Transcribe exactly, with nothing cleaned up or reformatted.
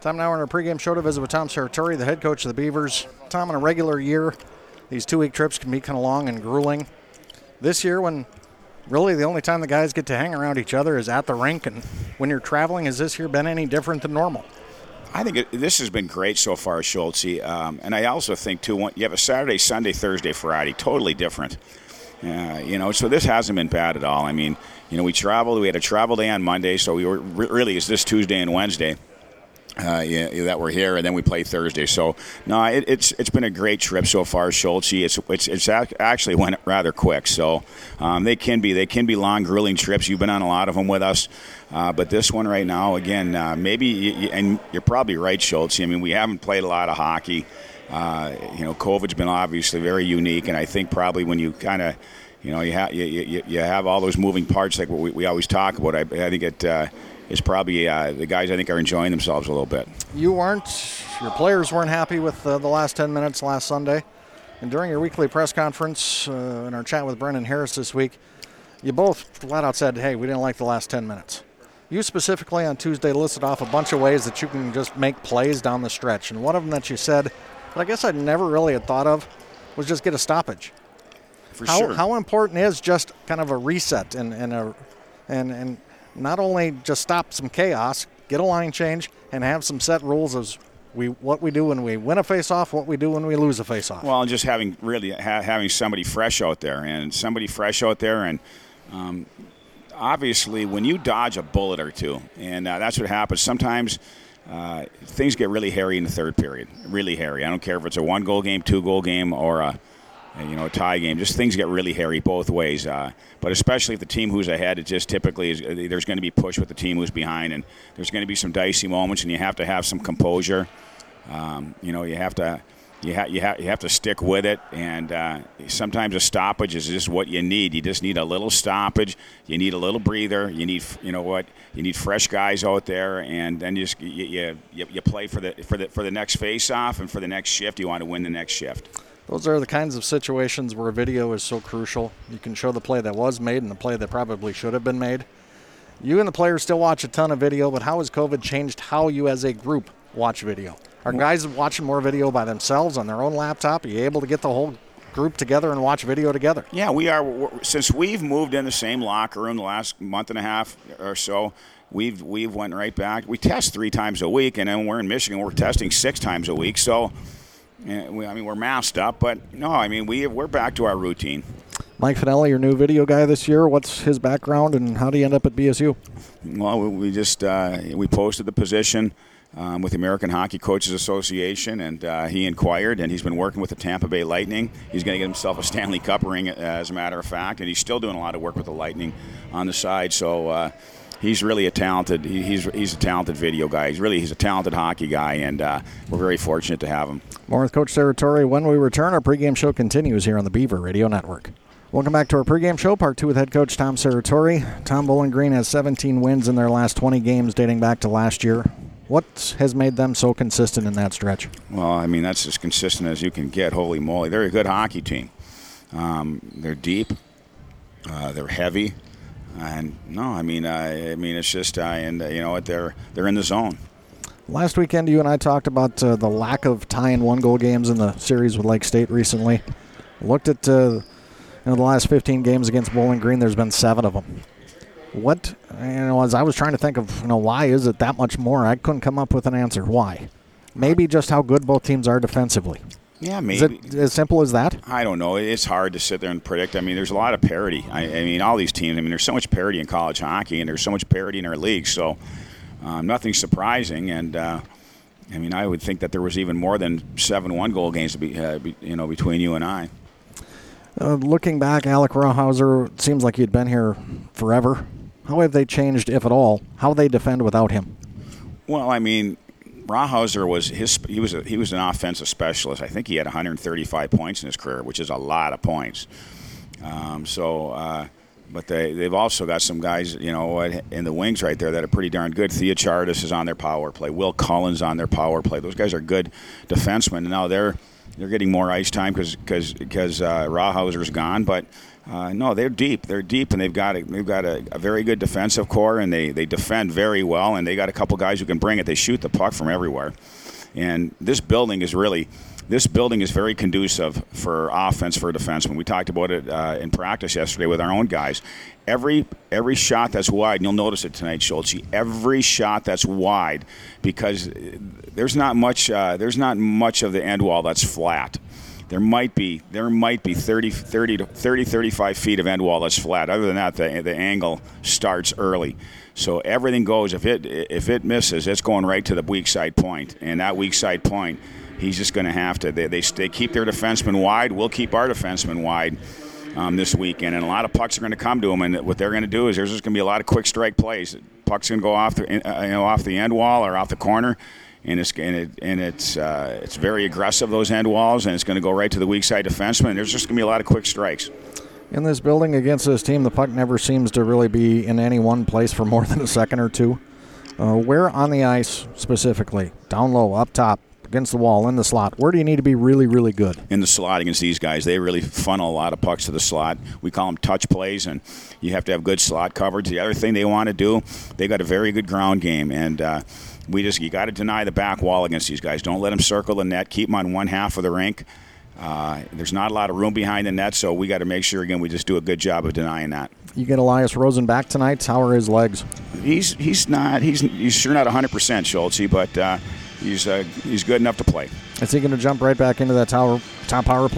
Time now in our pregame show to visit with Tom Serratore, the head coach of the Beavers. Tom, in a regular year, these two-week trips can be kind of long and grueling. This year, when really the only time the guys get to hang around each other is at the rink, and when you're traveling, has this year been any different than normal? I think it, this has been great so far, Schultz. Um, and I also think, too, you have a Saturday, Sunday, Thursday, Friday, totally different. Uh, you know, so this hasn't been bad at all. I mean, you know, we traveled. We had a travel day on Monday, so we were really it's this Tuesday and Wednesday. Uh, yeah, that we're here, and then we play Thursday. So, no, it, it's it's been a great trip so far, Schultz. It's it's it's actually went rather quick. So, um, they can be they can be long, grueling trips. You've been on a lot of them with us, uh, but this one right now, again, uh, maybe you, you, and you're probably right, Schultz. I mean, we haven't played a lot of hockey. Uh, you know, COVID's been obviously very unique, and I think probably when you kind of, you know, you have you, you you have all those moving parts like what we, we always talk about. I, I think it. Uh, Is probably uh, the guys I think are enjoying themselves a little bit. You weren't, your players weren't happy with uh, the last ten minutes last Sunday. And during your weekly press conference uh, in our chat with Brendan Harris this week, you both flat out said, hey, we didn't like the last ten minutes. You specifically on Tuesday listed off a bunch of ways that you can just make plays down the stretch. And one of them that you said, but I guess I never really had thought of, was just get a stoppage. For how, sure. How important is just kind of a reset and, and a and and not only just stop some chaos, get a line change, and have some set rules as we what we do when we win a face-off, what we do when we lose a face-off. Well, and just having really ha- having somebody fresh out there, and somebody fresh out there, and um, obviously when you dodge a bullet or two, and uh, that's what happens. Sometimes uh, things get really hairy in the third period, really hairy. I don't care if it's a one-goal game, two-goal game, or a you know, a tie game. Just things get really hairy both ways. Uh, but especially if the team who's ahead, it just typically is, there's going to be push with the team who's behind, and there's going to be some dicey moments, and you have to have some composure. Um, you know, you have to you have you have you have to stick with it, and uh, sometimes a stoppage is just what you need. You just need a little stoppage. You need a little breather. You need you know what you need fresh guys out there, and then you just you you, you play for the for the for the next face-off, and for the next shift, you want to win the next shift. Those are the kinds of situations where video is so crucial. You can show the play that was made and the play that probably should have been made. You and the players still watch a ton of video, but how has COVID changed how you as a group watch video? Are guys watching more video by themselves on their own laptop? Are you able to get the whole group together and watch video together? Yeah, we are. Since we've moved in the same locker room the last month and a half or so, we've we've went right back. We test three times a week, and then we're in Michigan. We're testing six times a week, so I mean, we're masked up, but no, I mean, we, we're back to our routine. Mike Finelli, your new video guy this year, what's his background and how did he end up at B S U? Well, we just, uh, we posted the position um, with the American Hockey Coaches Association, and uh, he inquired, and he's been working with the Tampa Bay Lightning. He's going to get himself a Stanley Cup ring, as a matter of fact, and he's still doing a lot of work with the Lightning on the side, so uh, he's really a talented. He, he's he's a talented video guy. He's really he's a talented hockey guy, and uh, we're very fortunate to have him. More with Coach Serratore when we return. Our pregame show continues here on the Beaver Radio Network. Welcome back to our pregame show, part two with head coach Tom Serratore. Tom, Bowling Green has seventeen wins in their last twenty games, dating back to last year. What has made them so consistent in that stretch? Well, I mean that's as consistent as you can get. Holy moly, they're a good hockey team. Um, they're deep. Uh, they're heavy. And no, I mean, uh, I mean, it's just, uh, and uh, you know what, they're they're in the zone. Last weekend, you and I talked about uh, the lack of tie and one-goal games in the series with Lake State recently. Looked at uh, you know, the last fifteen games against Bowling Green. There's been seven of them. What, you know, as I was trying to think of, you know, why is it that much more? I couldn't come up with an answer. Why? Maybe just how good both teams are defensively. Yeah, maybe. Is it as simple as that? I don't know. It's hard to sit there and predict. I mean, there's a lot of parity. I, I mean, all these teams, I mean, there's so much parity in college hockey, and there's so much parity in our league, so uh, nothing surprising. And, uh, I mean, I would think that there was even more than seven one-goal games to be, uh, be, you know, between you and I. Uh, looking back, Alec Rawhauser, it seems like he'd been here forever. How have they changed, if at all, how they defend without him? Well, I mean, Rawhauser was his. He was a, he was an offensive specialist. I think he had one hundred thirty-five points in his career, which is a lot of points. Um, so, uh, but they they've also got some guys, you know, in the wings right there that are pretty darn good. Thea Chartis is on their power play. Will Cullen's on their power play. Those guys are good defensemen. Now they're they're getting more ice time because because because uh, Rawhauser's gone, but Uh, no, they're deep. They're deep, and they've got a, they've got a, a very good defensive core, and they, they defend very well, and they got a couple guys who can bring it. They shoot the puck from everywhere, and this building is really this building is very conducive for offense for defensemen. We talked about it uh, in practice yesterday with our own guys. Every every shot that's wide, and you'll notice it tonight, Schultz. Every shot that's wide, because there's not much uh, there's not much of the end wall that's flat. There might be there might be thirty, thirty, to thirty, thirty-five feet of end wall that's flat. Other than that, the the angle starts early. So everything goes. If it if it misses, it's going right to the weak side point. And that weak side point, he's just going to have to. They, they they keep their defensemen wide. We'll keep our defensemen wide um, this weekend. And a lot of pucks are going to come to them. And what they're going to do is there's just going to be a lot of quick strike plays. Puck's going to go off the uh, you know off the end wall or off the corner. And it's and, it, and it's uh, it's very aggressive, those end walls, and it's going to go right to the weak side defenseman. There's just going to be a lot of quick strikes. In this building against this team, the puck never seems to really be in any one place for more than a second or two. Uh, where on the ice specifically? Down low, up top, against the wall, in the slot. Where do you need to be really, really good? In the slot against these guys. They really funnel a lot of pucks to the slot. We call them touch plays, and you have to have good slot coverage. The other thing they want to do, they got a very good ground game, and uh, we just you got to deny the back wall against these guys. Don't let them circle the net. Keep them on one half of the rink. Uh, there's not a lot of room behind the net, so we got to make sure, again, we just do a good job of denying that. You get Elias Rosen back tonight. How are his legs? He's he's not he's he's sure not one hundred percent, Schultz, but uh, he's uh, he's good enough to play. Is he going to jump right back into that tower, top power play?